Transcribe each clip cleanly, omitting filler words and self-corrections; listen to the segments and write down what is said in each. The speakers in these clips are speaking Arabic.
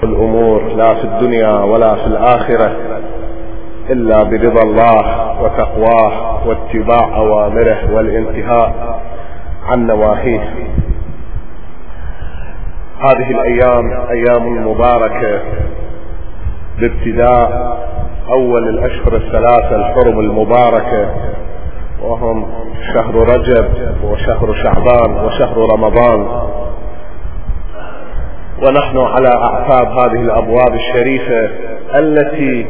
الأمور لا في الدنيا ولا في الآخرة إلا برضا الله وتقواه واتباع أوامره والانتهاء عن نواهيه. هذه الأيام أيام مباركة بابتداء أول الأشهر الثلاثة الحرم المباركة، وهم شهر رجب وشهر شعبان وشهر رمضان، ونحن على أعتاب هذه الأبواب الشريفة التي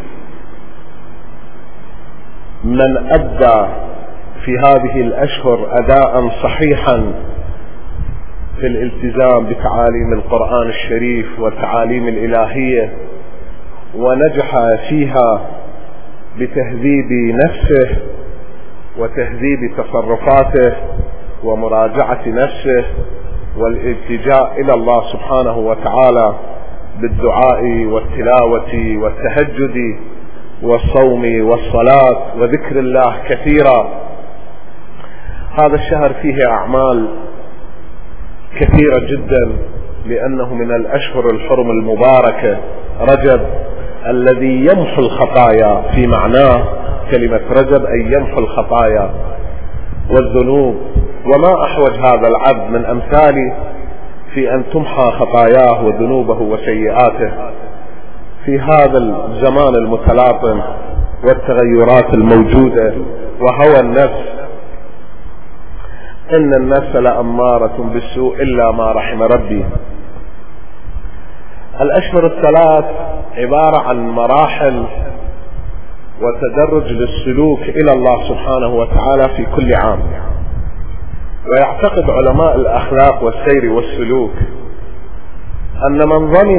من أدى في هذه الأشهر أداء صحيحا في الالتزام بتعاليم القرآن الشريف والتعاليم الإلهية، ونجح فيها بتهذيب نفسه وتهذيب تصرفاته ومراجعة نفسه والالتجاء إلى الله سبحانه وتعالى بالدعاء والتلاوة والتهجد والصوم والصلاة وذكر الله كثيرا. هذا الشهر فيه أعمال كثيرة جدا، لأنه من الأشهر الحرم المباركة رجب الذي يمحو الخطايا، في معناه كلمة رجب أي يمحو الخطايا والذنوب، وما أحوج هذا العبد من أمثالي في أن تمحى خطاياه وذنوبه وسيئاته في هذا الزمان المتلاطم والتغيرات الموجودة وهوى النفس. إن النفس لأمارة بالسوء إلا ما رحم ربي. الأشهر الثلاث عبارة عن مراحل وتدرج للسلوك إلى الله سبحانه وتعالى في كل عام. ويعتقد علماء الأخلاق والسير والسلوك أن من ضمن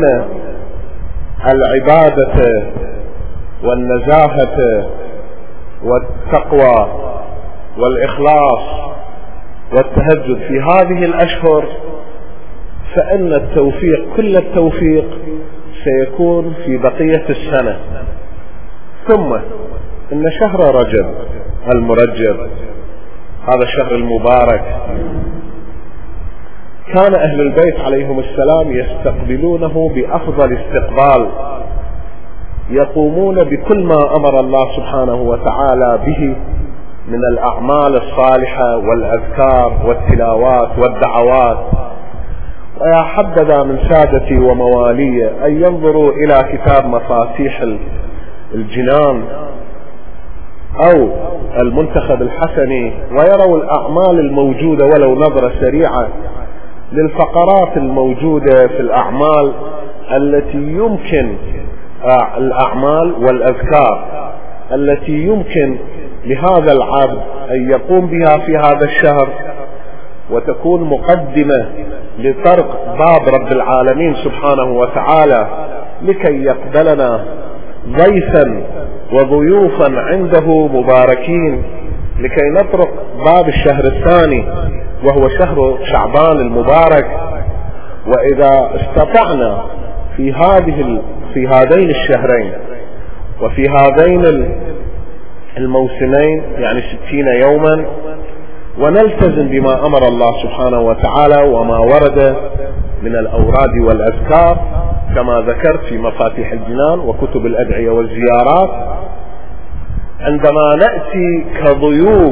العبادة والنزاهة والتقوى والإخلاص والتهجد في هذه الأشهر، فإن التوفيق كل التوفيق سيكون في بقية السنة. ثم إن شهر رجب المرجب، هذا الشهر المبارك، كان أهل البيت عليهم السلام يستقبلونه بأفضل استقبال، يقومون بكل ما أمر الله سبحانه وتعالى به من الأعمال الصالحة والأذكار والتلاوات والدعوات. ويا حبذا من سادتي وموالي أن ينظروا إلى كتاب مفاتيح الجنان أو المنتخب الحسني ويروا الأعمال الموجودة ولو نظرة سريعة للفقرات الموجودة في الأعمال التي يمكن الأعمال والأذكار التي يمكن لهذا العبد أن يقوم بها في هذا الشهر، وتكون مقدمة لطرق باب رب العالمين سبحانه وتعالى لكي يقبلنا ضيفا وضيوفا عنده مباركين، لكي نطرق باب الشهر الثاني وهو شهر شعبان المبارك. وإذا استطعنا في هذين الشهرين وفي هذين الموسمين، يعني 60 يوما، ونلتزم بما أمر الله سبحانه وتعالى وما ورد من الأوراد والأذكار كما ذكرت في مفاتيح الجنان وكتب الأدعية والزيارات، عندما نأتي كضيوف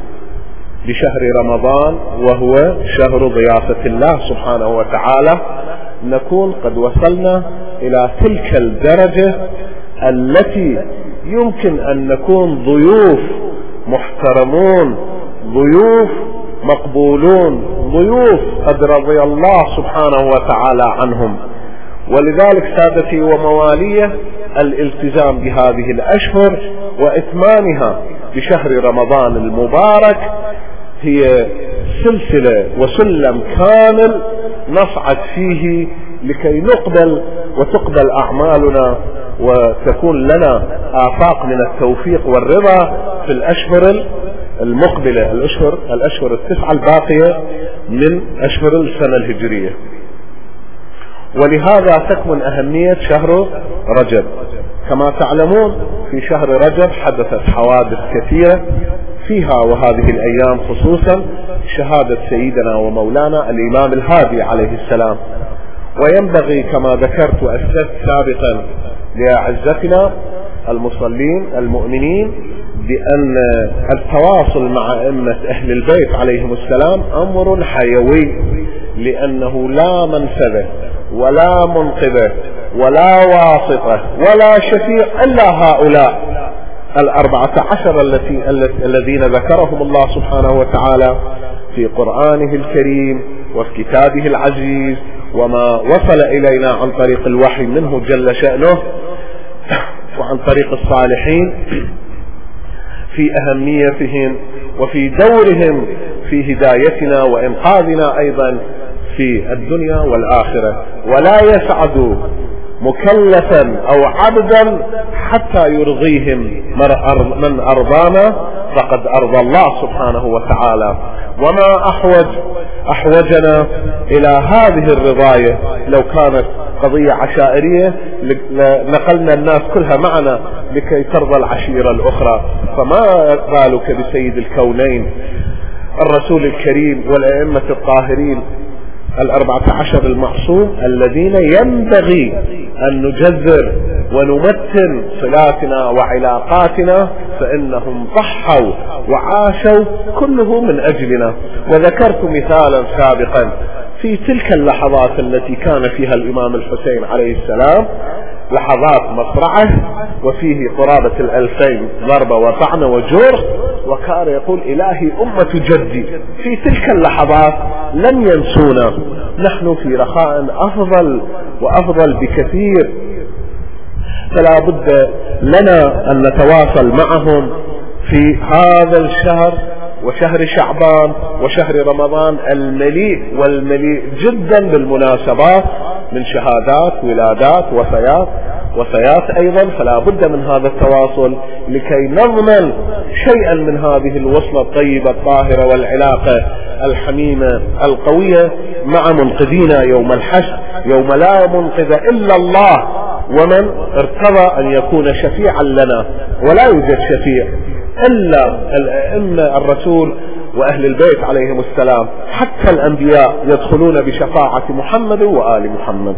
بشهر رمضان وهو شهر ضيافة الله سبحانه وتعالى، نكون قد وصلنا إلى تلك الدرجة التي يمكن أن نكون ضيوف محترمون، ضيوف مقبولون، ضيوف قد رضي الله سبحانه وتعالى عنهم. ولذلك سادتي وموالية الالتزام بهذه الأشهر وإتمامها بشهر رمضان المبارك هي سلسلة وسلم كامل نصعد فيه لكي نقبل وتقبل أعمالنا وتكون لنا آفاق من التوفيق والرضا في الأشهر المقبلة، الأشهر التسعة الباقية من أشهر السنة الهجرية. ولهذا تكمن أهمية شهر رجب. كما تعلمون في شهر رجب حدثت حوادث كثيرة فيها، وهذه الأيام خصوصا شهادة سيدنا ومولانا الإمام الهادي عليه السلام، وينبغي كما ذكرت وأسست سابقا لأعزتنا المصلين المؤمنين بأن التواصل مع أئمة أهل البيت عليهم السلام أمر حيوي، لأنه لا منفذ ولا منقذ ولا واسطة ولا شفيع إلا هؤلاء 14 الذين ذكرهم الله سبحانه وتعالى في قرآنه الكريم وفي كتابه العزيز، وما وصل إلينا عن طريق الوحي منه جل شأنه وعن طريق الصالحين في أهميتهم وفي دورهم في هدايتنا وإنقاذنا أيضا في الدنيا والآخرة. ولا يسعد مكلفا أو عبدا حتى يرضيهم من أرضانا فقد أرضى الله سبحانه وتعالى. وما أحوجنا إلى هذه الرضاية. لو كانت قضية عشائرية نقلنا الناس كلها معنا لكي ترضى العشيرة الأخرى، فما بالك بسيد الكونين الرسول الكريم والأئمة الطاهرين 14 المعصوم الذين ينبغي أن نجذر ونمتن صلاتنا وعلاقاتنا، فإنهم ضحوا وعاشوا كله من أجلنا. وذكرت مثالا سابقا في تلك اللحظات التي كان فيها الإمام الحسين عليه السلام لحظات مصرعة وفيه قرابة 2000 ضربة وطعنة وجرح، وكان يقول إلهي أمة جدي. في تلك اللحظات لم ينسونا، نحن في رخاء أفضل وأفضل بكثير، فلا بد لنا أن نتواصل معهم في هذا الشهر وشهر شعبان وشهر رمضان المليء والمليء جدا بالمناسبات من شهادات ولادات وفيات أيضا. فلا بد من هذا التواصل لكي نضمن شيئا من هذه الوصلة الطيبة الطاهرة والعلاقة الحميمة القوية مع منقذينا يوم الحشر، يوم لا منقذ إلا الله ومن ارتضى أن يكون شفيعا لنا، ولا يوجد شفيع إلا الأئمة الرسول وأهل البيت عليهم السلام. حتى الأنبياء يدخلون بشفاعة محمد وآل محمد.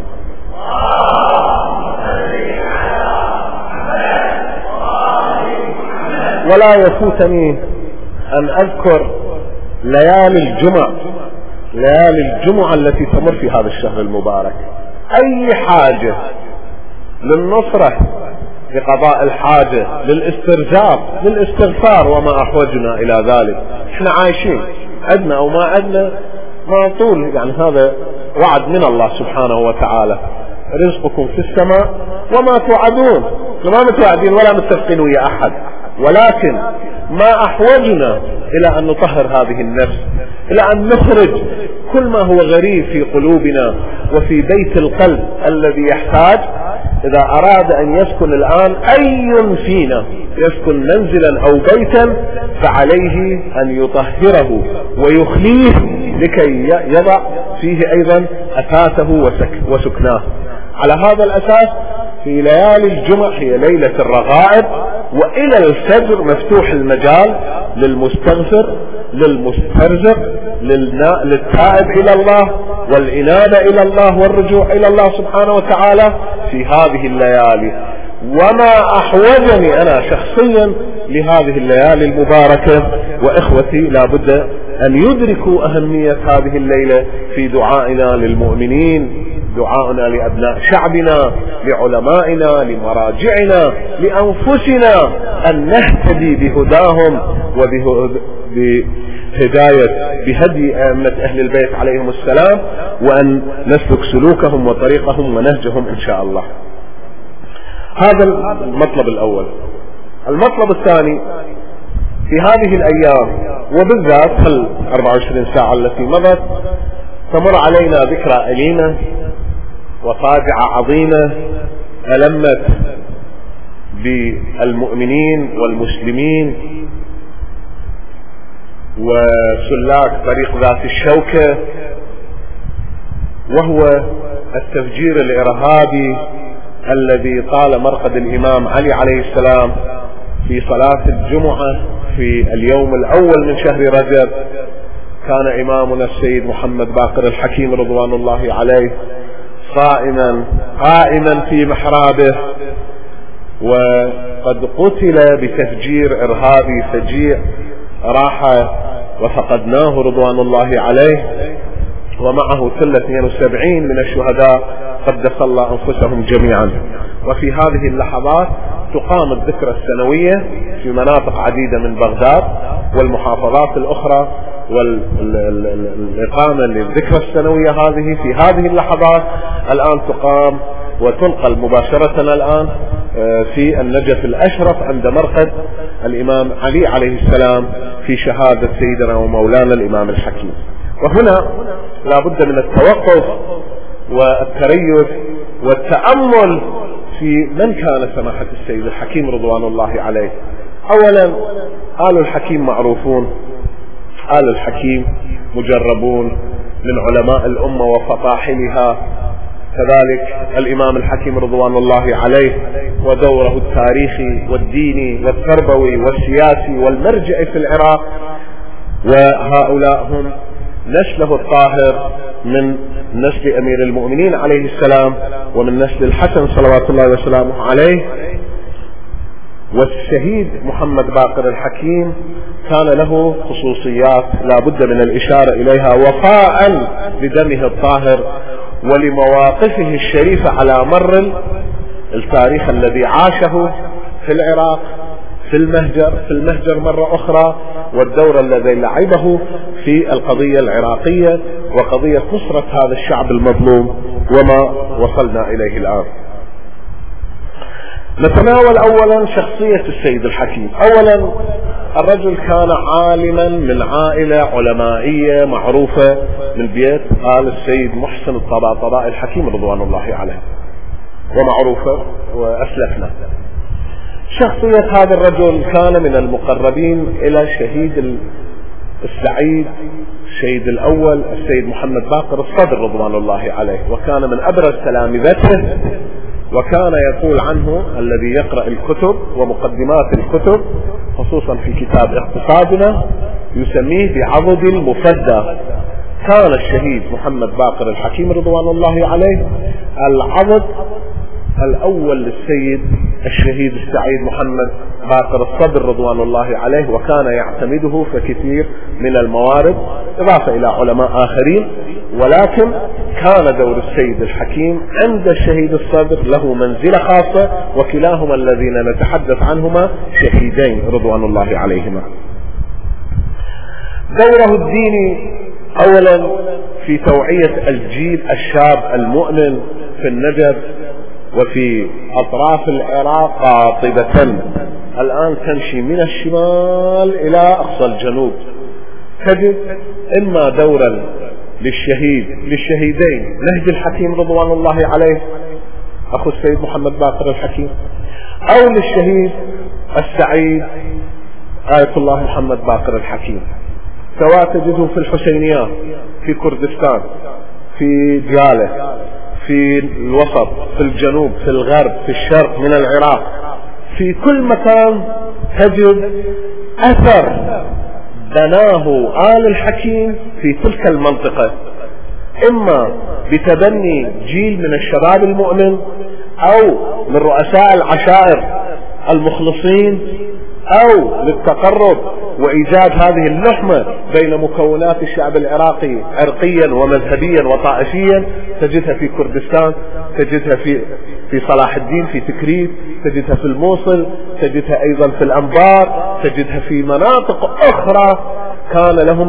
ولا يفوتني أن أذكر ليالي الجمعة التي تمر في هذا الشهر المبارك. أي حاجة للنصرة، لقضاء الحاجة، للاسترزاق، للاستغفار، وما أحوجنا إلى ذلك. احنا عايشين عدنا أو ما عدنا ما طول، يعني هذا وعد من الله سبحانه وتعالى، رزقكم في السماء وما توعدون. ما متوعدين ولا متفقين ويا أحد، ولكن ما أحوجنا إلى أن نطهر هذه النفس، إلى أن نخرج كل ما هو غريب في قلوبنا وفي بيت القلب الذي يحتاج. إذا أراد أن يسكن الآن أي فينا يسكن منزلا أو بيتا فعليه أن يطهره ويخليه لكي يضع فيه أيضا أساسه وسكناه. على هذا الأساس في ليالي الجمعة هي ليلة الرغائب، وإلى الفجر مفتوح المجال للمستغفر، للمسترزق، للتائب إلى الله والإنابة إلى الله والرجوع إلى الله سبحانه وتعالى في هذه الليالي. وما أحوجني أنا شخصيا لهذه الليالي المباركة، وإخوتي لابد أن يدركوا أهمية هذه الليلة في دعائنا للمؤمنين، دعائنا لأبناء شعبنا، لعلمائنا، لمراجعنا، لأنفسنا، أن نهتدي بهداهم بهدي أئمة أهل البيت عليهم السلام، وأن نسلك سلوكهم وطريقهم ونهجهم إن شاء الله. هذا المطلب الأول. المطلب الثاني، في هذه الأيام وبالذات 24 ساعة التي مضت تمر علينا ذكرى أليمة وفاجعة عظيمة ألمت بالمؤمنين والمسلمين وسلاك طريق ذات الشوكة، وهو التفجير الإرهابي الذي طال مرقد الإمام علي عليه السلام في صلاة الجمعة في اليوم الأول من شهر رجب. كان إمامنا السيد محمد باقر الحكيم رضوان الله عليه قائما في محرابه، وقد قتل بتفجير إرهابي فجيع راح وفقدناه رضوان الله عليه، ومعه ثلة 72 من الشهداء قدس الله أنفسهم جميعا. وفي هذه اللحظات تقام الذكرى السنوية في مناطق عديدة من بغداد والمحافظات الأخرى، والإقامة للذكرى السنوية هذه في هذه اللحظات الآن تقام وتنقل مباشرة الآن في النجف الأشرف عند مرقد الإمام علي عليه السلام في شهادة سيدنا ومولانا الإمام الحكيم. وهنا لا بد من التوقف والتريث والتأمل في من كان سماحة السيد الحكيم رضوان الله عليه. أولا آل الحكيم معروفون، آل الحكيم مجربون من علماء الأمة وفطاحلها، كذلك الإمام الحكيم رضوان الله عليه ودوره التاريخي والديني والتربوي والسياسي والمرجعي في العراق، وهؤلاء هم نسله الطاهر من نسل أمير المؤمنين عليه السلام ومن نسل الحسن صلوات الله وسلامه عليه. والشهيد محمد باقر الحكيم كان له خصوصيات لا بد من الإشارة إليها وفاء لدمه الطاهر ولمواقفه الشريفة على مر التاريخ الذي عاشه في العراق، في المهجر مرة أخرى، والدور الذي لعبه في القضية العراقية وقضية نصرة هذا الشعب المظلوم وما وصلنا إليه الآن. نتناول أولا شخصية السيد الحكيم. أولا الرجل كان عالما من عائلة علمائية معروفة من بيت آل السيد محسن الطباطبائي الحكيم رضوان الله عليه، ومعروفة وأسلفنا. شخصية هذا الرجل كان من المقربين إلى شهيد السعيد الشهيد الأول السيد محمد باقر الصدر رضوان الله عليه، وكان من أبرز تلامذته، وكان يقول عنه الذي يقرأ الكتب ومقدمات الكتب خصوصا في كتاب اقتصادنا يسميه بعضد المفدى. كان الشهيد محمد باقر الحكيم رضوان الله عليه العضد الأول للسيد الشهيد السعيد محمد باقر الصدر رضوان الله عليه، وكان يعتمده في كثير من الموارد إضافة إلى علماء آخرين، ولكن كان دور السيد الحكيم عند الشهيد الصدر له منزلة خاصة، وكلاهما الذين نتحدث عنهما شهيدين رضوان الله عليهما. دوره الديني أولا في توعية الجيل الشاب المؤمن في النجف وفي أطراف العراق قاطبة. الآن تمشي من الشمال إلى أقصى الجنوب، تجد إما دورا للشهيدين نهج الحكيم رضوان الله عليه أخو السيد محمد باقر الحكيم، أو للشهيد السعيد آية الله محمد باقر الحكيم، سواء تجده في الحسينيات في كردستان، في ديالة، في الوسط، في الجنوب، في الغرب، في الشرق من العراق، في كل مكان تجد أثر بناه آل الحكيم في تلك المنطقة، إما بتبني جيل من الشباب المؤمن أو من رؤساء العشائر المخلصين، أو للتقرب وإيجاد هذه اللحمة بين مكونات الشعب العراقي عرقيا ومذهبيا وطائفيا. تجدها في كردستان، تجدها في صلاح الدين في تكريت، تجدها في الموصل، تجدها أيضا في الأنبار، تجدها في مناطق أخرى كان لهم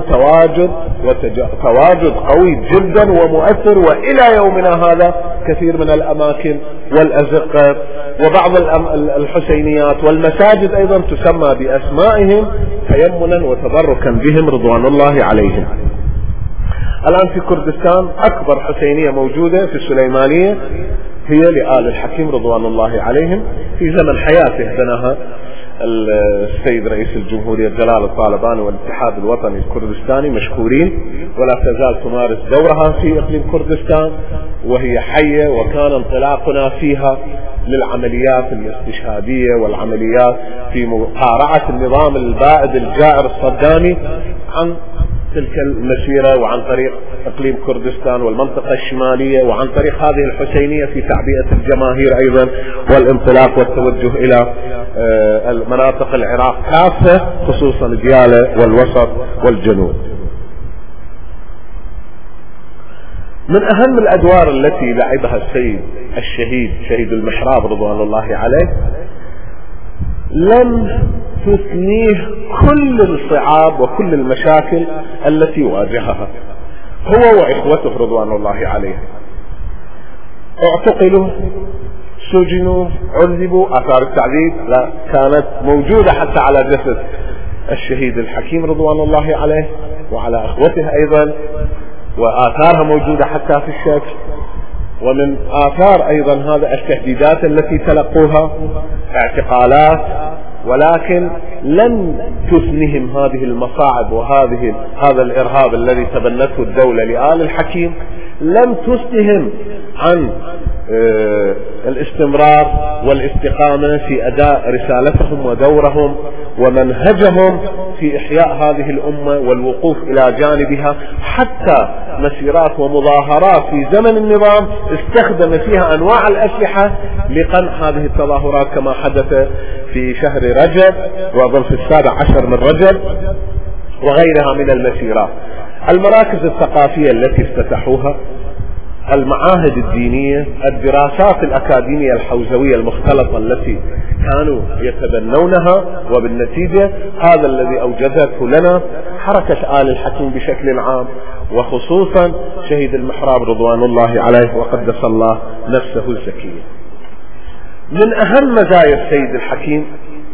تواجد قوي جدا ومؤثر. وإلى يومنا هذا كثير من الأماكن والأزقة وبعض الحسينيات والمساجد أيضا تسمى بأسمائهم تيمنا وتبركا بهم رضوان الله عليهم. الآن في كردستان أكبر حسينية موجودة في السليمانية هي لآل الحكيم رضوان الله عليهم، في زمن حياته بناها السيد رئيس الجمهورية جلال الطالباني والاتحاد الوطني الكردستاني مشكورين، ولا تزال تمارس دورها في إقليم كردستان وهي حية. وكان انطلاقنا فيها للعمليات الاستشهادية والعمليات في مقارعة النظام البائد الجائر الصدامي عن تلك المسيرة وعن طريق إقليم كردستان والمنطقة الشمالية، وعن طريق هذه الحسينية في تعبئة الجماهير أيضا والانطلاق والتوجه إلى مناطق العراق كافة، خصوصا ديالى والوسط والجنوب. من أهم الأدوار التي لعبها السيد الشهيد شهيد المحراب رضوان الله عليه، لم تثنيه كل الصعاب وكل المشاكل التي واجهها هو وإخوته رضوان الله عليه. اعتقلوا، سجنوا، عذبوا، آثار التعذيب لا كانت موجودة حتى على جسد الشهيد الحكيم رضوان الله عليه وعلى أخوته أيضا، وآثارها موجودة حتى في الشكل. ومن آثار أيضا هذا التهديدات التي تلقوها، اعتقالات، ولكن لم تثنهم هذه المصاعب هذا الإرهاب الذي تبنته الدولة لآل الحكيم، لم تثنهم عن الاستمرار والاستقامة في أداء رسالتهم ودورهم ومنهجهم في إحياء هذه الأمة والوقوف إلى جانبها، حتى مسيرات ومظاهرات في زمن النظام استخدم فيها أنواع الأسلحة لقمع هذه التظاهرات، كما حدث في شهر رجب وأظن في 17 من رجب وغيرها من المسيرات. المراكز الثقافية التي افتتحوها، المعاهد الدينية، الدراسات الأكاديمية الحوزوية المختلطة التي كانوا يتبنونها، وبالنتيجة هذا الذي أوجدته لنا حركة آل الحكيم بشكل عام، وخصوصا شهيد المحراب رضوان الله عليه وقدس الله نفسه الزكية. من أهم مزايا السيد الحكيم،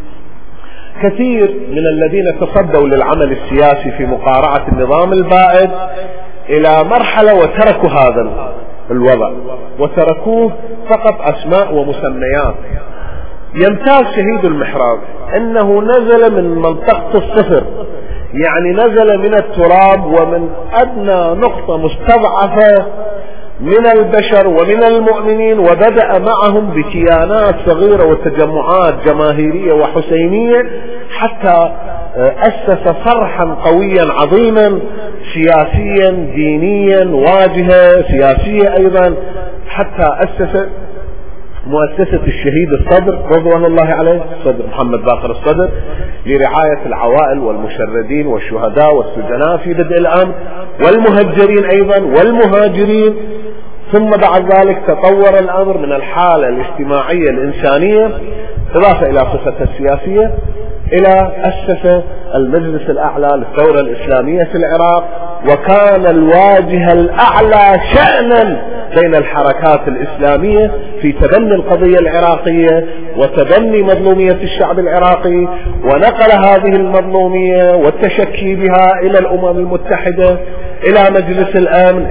كثير من الذين تصدوا للعمل السياسي في مقارعة النظام البائد إلى مرحلة وتركوا هذا الوضع وتركوه فقط أسماء ومسميات. يمتاز شهيد المحراب أنه نزل من منطقة الصفر، يعني نزل من التراب ومن أدنى نقطة مستضعفة من البشر ومن المؤمنين، وبدأ معهم بكيانات صغيرة وتجمعات جماهيرية وحسينية، حتى أسس صرحا قويا عظيما سياسيا دينيا واجهة سياسية أيضا، حتى أسس مؤسسة الشهيد الصدر رضوان الله عليه، الصدر محمد باقر الصدر، لرعاية العوائل والمشردين والشهداء والسجناء في بدء الأمر، والمهجرين أيضا والمهاجرين. ثم بعد ذلك تطور الأمر من الحالة الاجتماعية الإنسانية إضافة إلى صفته السياسية إلى أسس المجلس الأعلى للثورة الإسلامية في العراق، وكان الواجهة الأعلى شأنا بين الحركات الإسلامية في تبني القضية العراقية وتبني مظلومية الشعب العراقي، ونقل هذه المظلومية والتشكي بها إلى الأمم المتحدة، إلى مجلس الأمن،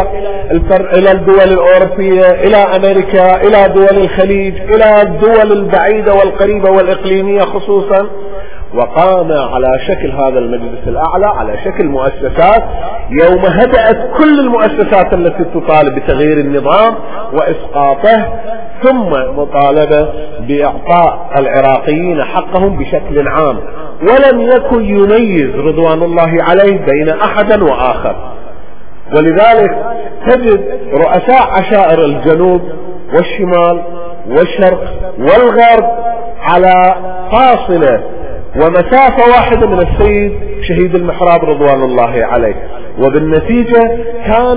إلى الدول الأوروبية، إلى أمريكا، إلى دول الخليج، إلى الدول البعيدة والقريبة والإقليمية خصوصا. وقام على شكل هذا المجلس الأعلى على شكل مؤسسات، يوم هدأت كل المؤسسات التي تطالب بتغيير النظام وإسقاطه، ثم مطالبة بإعطاء العراقيين حقهم بشكل عام، ولم يكن يميز رضوان الله عليه بين أحد وآخر. ولذلك تجد رؤساء عشائر الجنوب والشمال والشرق والغرب على فاصلة ومسافة واحدة من السيد شهيد المحراب رضوان الله عليه، وبالنتيجة كان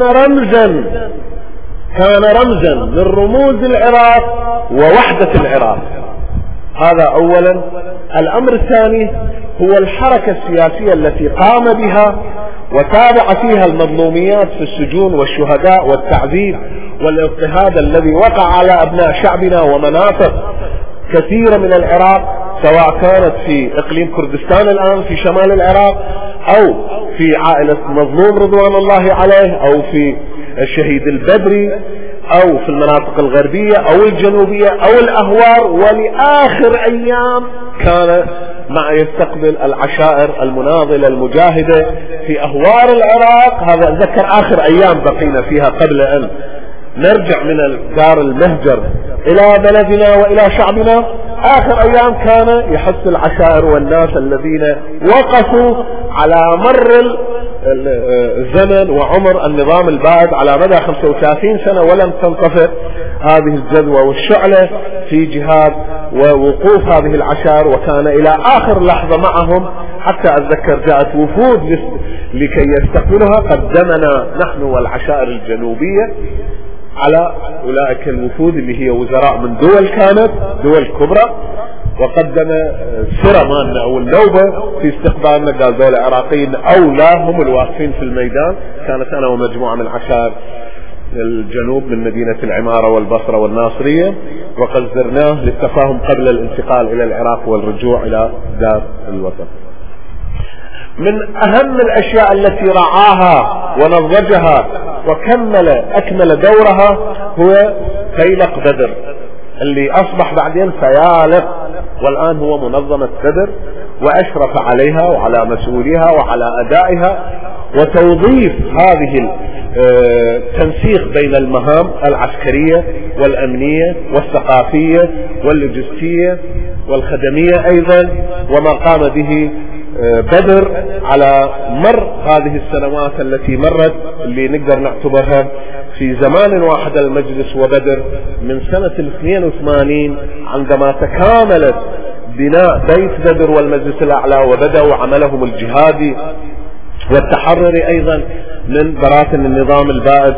رمزا من رموز العراق ووحدة العراق. هذا أولا. الأمر الثاني هو الحركة السياسية التي قام بها وتابع فيها المظلوميات في السجون والشهداء والتعذيب والاضطهاد الذي وقع على أبناء شعبنا ومناطق كثيرة من العراق، سواء كانت في إقليم كردستان الآن في شمال العراق، أو في عائلة مظلوم رضوان الله عليه، أو في الشهيد البدري، أو في المناطق الغربية أو الجنوبية أو الأهوار. ولآخر أيام كان مع يستقبل العشائر المناضلة المجاهدة في أهوار العراق. هذا ذكر آخر أيام بقينا فيها قبل أن نرجع من دار المهجر إلى بلدنا وإلى شعبنا. آخر أيام كان يحث العشائر والناس الذين وقفوا على مر زمن وعمر النظام البائد على مدى 35 سنة ولم تنطفئ هذه الجذوة والشعلة في جهاد ووقوف هذه العشائر، وكان إلى آخر لحظة معهم، حتى أتذكر جاءت وفود لكي يستقبلها، قدمنا نحن والعشائر الجنوبية على أولئك الوفود اللي هي وزراء من دول كانت دول كبرى، وقدم سرى مالنا أو النوبة في استقبالنا، قال دول عراقيين أو لا هم الواقفين في الميدان. كانت أنا ومجموعة من عشائر الجنوب من مدينة العمارة والبصرة والناصرية، وقد زرناه للتفاهم قبل الانتقال إلى العراق والرجوع إلى دار الوطن. من أهم الأشياء التي رعاها ونضجها أكمل دورها هو فيلق بدر، اللي أصبح بعدين فيالق، والآن هو منظمة بدر، وأشرف عليها وعلى مسؤوليها وعلى أدائها، وتوظيف هذه التنسيق بين المهام العسكرية والأمنية والثقافية واللوجستية والخدمية أيضا، وما قام به بدر على مر هذه السنوات التي مرت، اللي نقدر نعتبرها في زمان واحد المجلس وبدر من سنة 82 عندما تكاملت بناء بيت بدر والمجلس الأعلى، وبدأوا عملهم الجهادي والتحرري أيضا من براثن النظام البائد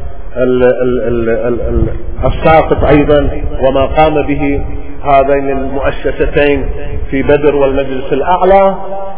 الساقط أيضا، وما قام به هذين المؤسستين في بدر والمجلس الأعلى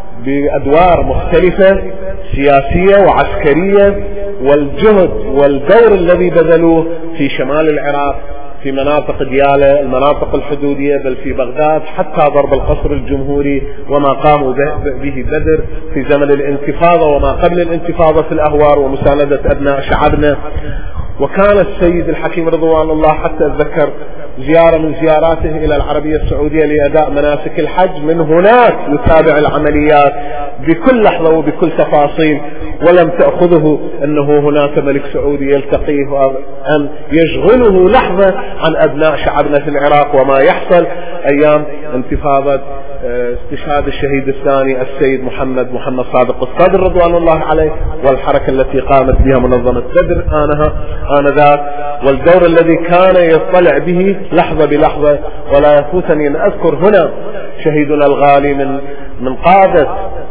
بأدوار مختلفة سياسية وعسكرية، والجهد والدور الذي بذلوه في شمال العراق في مناطق ديالى المناطق الحدودية، بل في بغداد حتى ضرب القصر الجمهوري، وما قاموا به بدر في زمن الانتفاضة وما قبل الانتفاضة في الأهوار ومساندة أبناء شعبنا. وكان السيد الحكيم رضوان الله حتى أتذكر زيارة من زياراته إلى العربية السعودية لأداء مناسك الحج، من هناك يتابع العمليات بكل لحظة وبكل تفاصيل، ولم تأخذه أنه هناك ملك سعودي يلتقيه أن يشغله لحظة عن أبناء شعبنا في العراق وما يحصل أيام انتفاضة استشهاد الشهيد الثاني السيد محمد صادق الصدر رضوان الله عليه، والحركة التي قامت بها منظمة بدر آنذاك، والدور الذي كان يطلع به لحظة بلحظة. ولا يفوتني أن أذكر هنا شهيدنا الغالي من قادة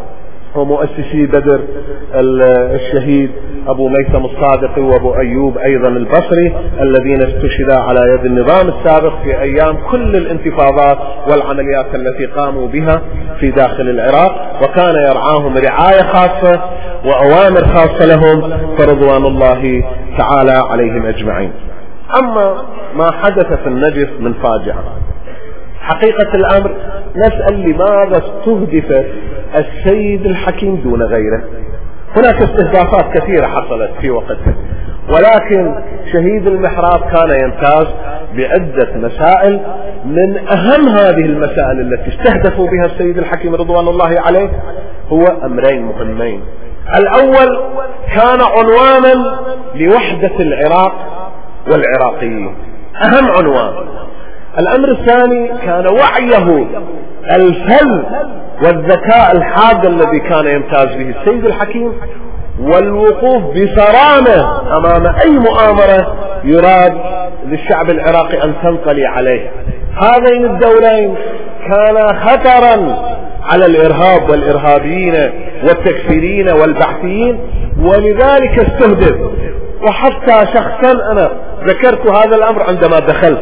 ومؤسسي بدر الشهيد أبو ميثم الصادقي وأبو أيوب أيضا البصري، الذين استشهدا على يد النظام السابق في أيام كل الانتفاضات والعمليات التي قاموا بها في داخل العراق، وكان يرعاهم رعاية خاصة وأوامر خاصة لهم، فرضوان الله تعالى عليهم أجمعين. أما ما حدث في النجف من فاجعة، حقيقة الأمر نسأل لماذا استهدف السيد الحكيم دون غيره؟ هناك استهدافات كثيرة حصلت في وقتها، ولكن شهيد المحراب كان يمتاز بعدة مسائل. من أهم هذه المسائل التي استهدفوا بها السيد الحكيم رضوان الله عليه هو أمرين مهمين. الأول كان عنوانا لوحدة العراق والعراقيين، أهم عنوان. الأمر الثاني كان وعيه الفن والذكاء الحاد الذي كان يمتاز به السيد الحكيم، والوقوف بصرامة أمام أي مؤامرة يراد للشعب العراقي أن تنطلي عليه. هذين الدورين كانا خطرا على الإرهاب والإرهابيين والتكفيرين والبعثيين، ولذلك استهدف. وحتى شخصا أنا ذكرت هذا الأمر عندما دخلت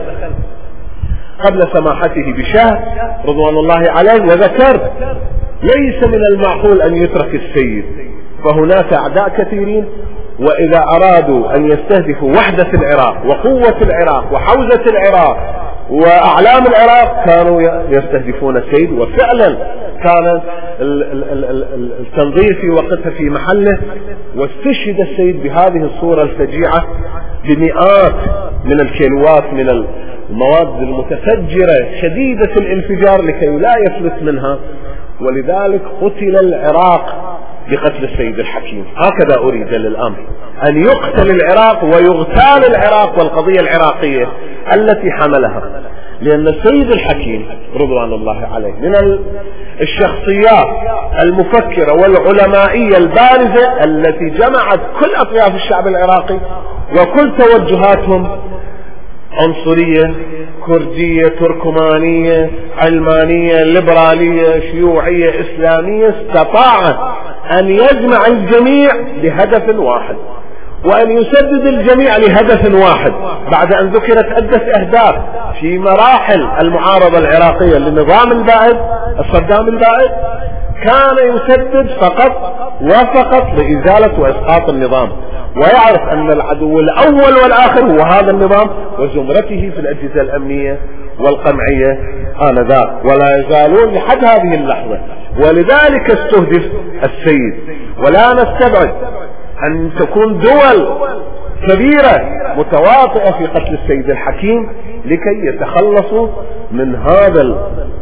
قبل سماحته بشهر رضوان الله عليه، وذكرت ليس من المعقول أن يترك السيد، فهناك أعداء كثيرين، وإذا أرادوا أن يستهدفوا وحدة العراق وقوة العراق وحوزة العراق وأعلام العراق كانوا يستهدفون السيد. وفعلا كان التنظير في وقتها في محله، واستشهد السيد بهذه الصورة الفجيعة بمئات من الكيلوات من المواد المتفجرة شديدة الانفجار لكي لا يفلت منها، ولذلك قتل العراق بقتل السيد الحكيم. هكذا أريد للأمر أن يقتل العراق ويغتال العراق والقضية العراقية التي حملها. لأن السيد الحكيم رضوان الله عليه من الشخصيات المفكرة والعلمائية البارزة التي جمعت كل أطياف الشعب العراقي وكل توجهاتهم، عنصرية، كردية، تركمانية، علمانية، ليبرالية، شيوعية، إسلامية، استطاع أن يجمع الجميع لهدف واحد وأن يسدد الجميع لهدف واحد، بعد أن ذكرت عدة أهداف في مراحل المعارضة العراقية للنظام البائد الصدام البائد، كان يسدد فقط وفقط لإزالة وإسقاط النظام، ويعرف أن العدو الأول والآخر هو هذا النظام وزمرته في الأجهزة الأمنية والقمعية آنذاك، ولا يزالون لحد هذه اللحظة. ولذلك استهدف السيد، ولا نستبعد أن تكون دول كبيرة متواطئة في قتل السيد الحكيم لكي يتخلصوا من هذا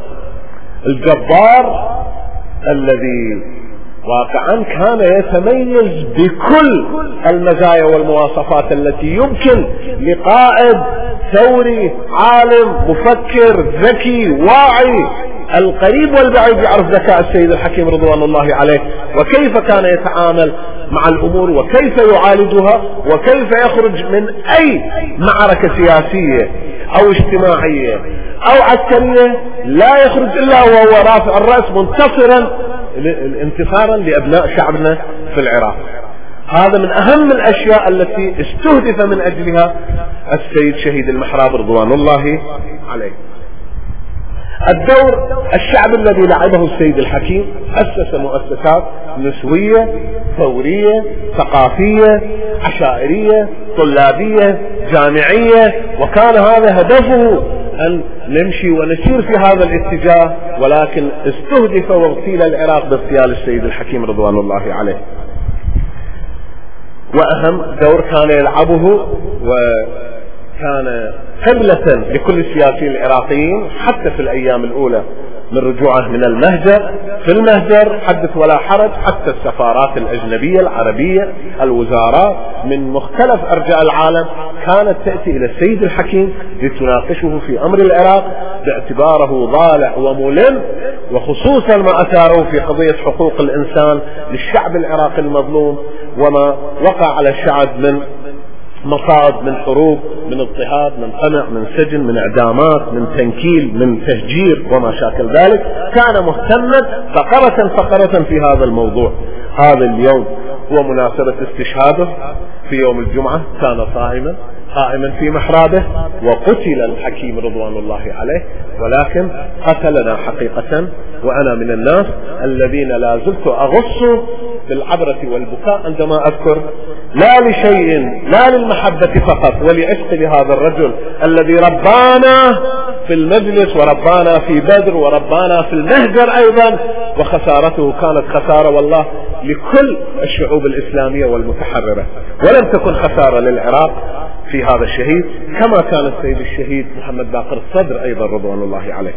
الجبار الذي واقعا كان يتميز بكل المزايا والمواصفات التي يمكن لقائد ثوري عالم مفكر ذكي واعي القريب والبعيد يعرف ذكاء السيد الحكيم رضوان الله عليه، وكيف كان يتعامل مع الأمور وكيف يعالجها وكيف يخرج من أي معركة سياسية أو اجتماعية أو عسكرية لا يخرج إلا وهو رافع الرأس انتصارا لأبناء شعبنا في العراق. هذا من أهم الأشياء التي استهدف من أجلها السيد شهيد المحراب رضوان الله عليه. الدور الشعب الذي لعبه السيد الحكيم، أسس مؤسسات نسوية، ثورية، ثقافية، عشائرية، طلابية، جامعية، وكان هذا هدفه أن نمشي ونسير في هذا الاتجاه، ولكن استهدف واغتيل العراق باغتيال السيد الحكيم رضوان الله عليه. وأهم دور كان يلعبه وكان قبلة لكل السياسيين العراقيين حتى في الأيام الأولى من رجوعه من المهجر، في المهجر حدث ولا حرج، حتى السفارات الأجنبية العربية الوزارات من مختلف أرجاء العالم كانت تأتي إلى السيد الحكيم لتناقشه في أمر العراق باعتباره ضالع وملم، وخصوصا ما أثاره في قضية حقوق الإنسان للشعب العراقي المظلوم وما وقع على الشعب من مصائب، من حروب، من اضطهاد، من قمع، من سجن، من اعدامات، من تنكيل، من تهجير وما شاكل ذلك. كان مهتما فقرة في هذا الموضوع. هذا اليوم هو مناسبة استشهاده في يوم الجمعة، كان قائما في محرابه وقتل الحكيم رضوان الله عليه، ولكن قتلنا حقيقة. وأنا من الناس الذين لا زلت أغص بالعبرة والبكاء عندما أذكر لا لشيء، لا للمحبة فقط ولعشق لهذا الرجل الذي ربانا في المجلس وربانا في بدر وربانا في المهجر أيضا، وخسارته كانت خسارة والله لكل الشعوب الإسلامية والمتحررة، ولم تكن خسارة للعراق في هذا الشهيد، كما كان السيد الشهيد محمد باقر الصدر أيضا رضوان الله عليه.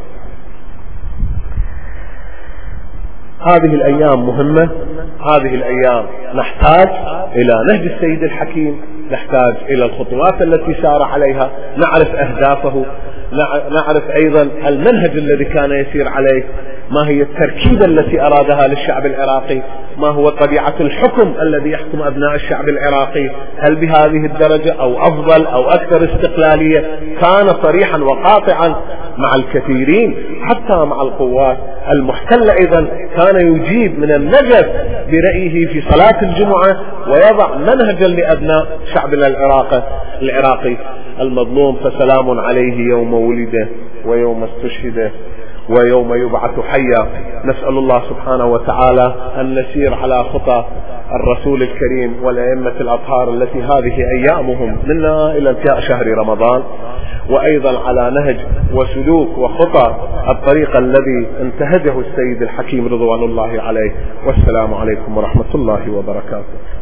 هذه الأيام مهمة، هذه الأيام نحتاج إلى نهج السيد الحكيم، نحتاج إلى الخطوات التي سار عليها، نعرف أهدافه، نعرف أيضا المنهج الذي كان يسير عليه، ما هي التركيبة التي أرادها للشعب العراقي، ما هو طبيعة الحكم الذي يحكم أبناء الشعب العراقي، هل بهذه الدرجة أو أفضل أو أكثر استقلالية. كان صريحا وقاطعا مع الكثيرين حتى مع القوات المحتلة، أيضا كان يجيب من النجف برأيه في صلاة الجمعة ويضع منهجا لأبناء شعبنا العراقي المظلوم. فسلام عليه يوم ولد ويوم استشهد ويوم يبعث حيا. نسأل الله سبحانه وتعالى أن نسير على خطى الرسول الكريم والأئمة الأطهار التي هذه أيامهم منا إلى انتهاء شهر رمضان، وأيضا على نهج وسلوك وخطى الطريق الذي انتهجه السيد الحكيم رضوان الله عليه. والسلام عليكم ورحمة الله وبركاته.